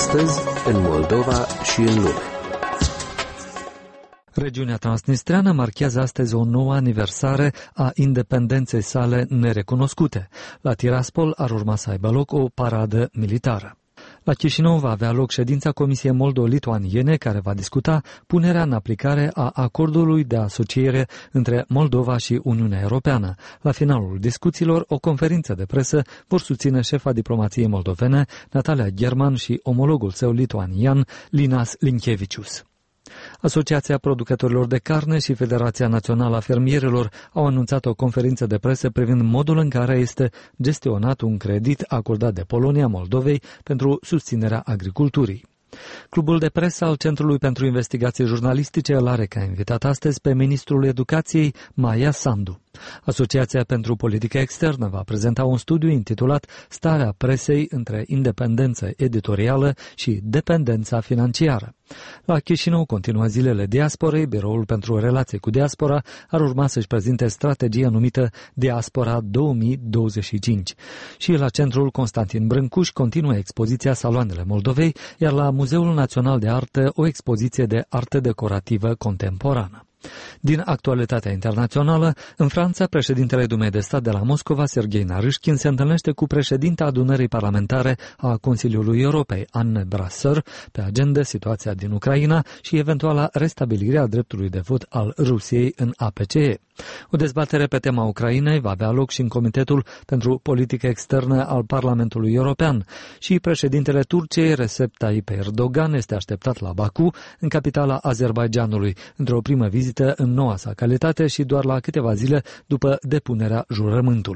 Astăzi, în Moldova și în lume. Regiunea transnistreană marchează astăzi o nouă aniversare a independenței sale nerecunoscute. La Tiraspol ar urma să aibă loc o paradă militară. La Chișinău va avea loc ședința Comisiei Moldo-Lituaniene, care va discuta punerea în aplicare a acordului de asociere între Moldova și Uniunea Europeană. La finalul discuțiilor, o conferință de presă vor susține șefa diplomației moldovene, Natalia German, și omologul său lituanian, Linas Linkevicius. Asociația Producătorilor de Carne și Federația Națională a Fermierilor au anunțat o conferință de presă privind modul în care este gestionat un credit acordat de Polonia Moldovei pentru susținerea agriculturii. Clubul de presă al Centrului pentru Investigații Jurnalistice îl are ca invitat astăzi pe ministrul Educației, Maia Sandu. Asociația pentru Politică Externă va prezenta un studiu intitulat Starea presei între independență editorială și dependența financiară. La Chișinău continuă zilele diasporei. Biroul pentru Relații cu Diaspora ar urma să-și prezinte strategia numită Diaspora 2025. Și la Centrul Constantin Brâncuș continuă expoziția Saloanele Moldovei, iar la Muzeul Național de Artă o expoziție de artă decorativă contemporană. Din actualitatea internațională, în Franța, președintele Dumei de Stat de la Moscova, Serghei Narîșchin, se întâlnește cu președinta adunării parlamentare a Consiliului Europei, Anne Brasseur, pe agenda situația din Ucraina și eventuala restabilire a dreptului de vot al Rusiei în APCE. O dezbatere pe tema Ucrainei va avea loc și în Comitetul pentru Politică Externă al Parlamentului European și președintele Turciei, Recep Tayyip Erdogan, este așteptat la Baku, în capitala Azerbaidjanului, într-o primă vizită în noua sa calitate și doar la câteva zile după depunerea jurământului.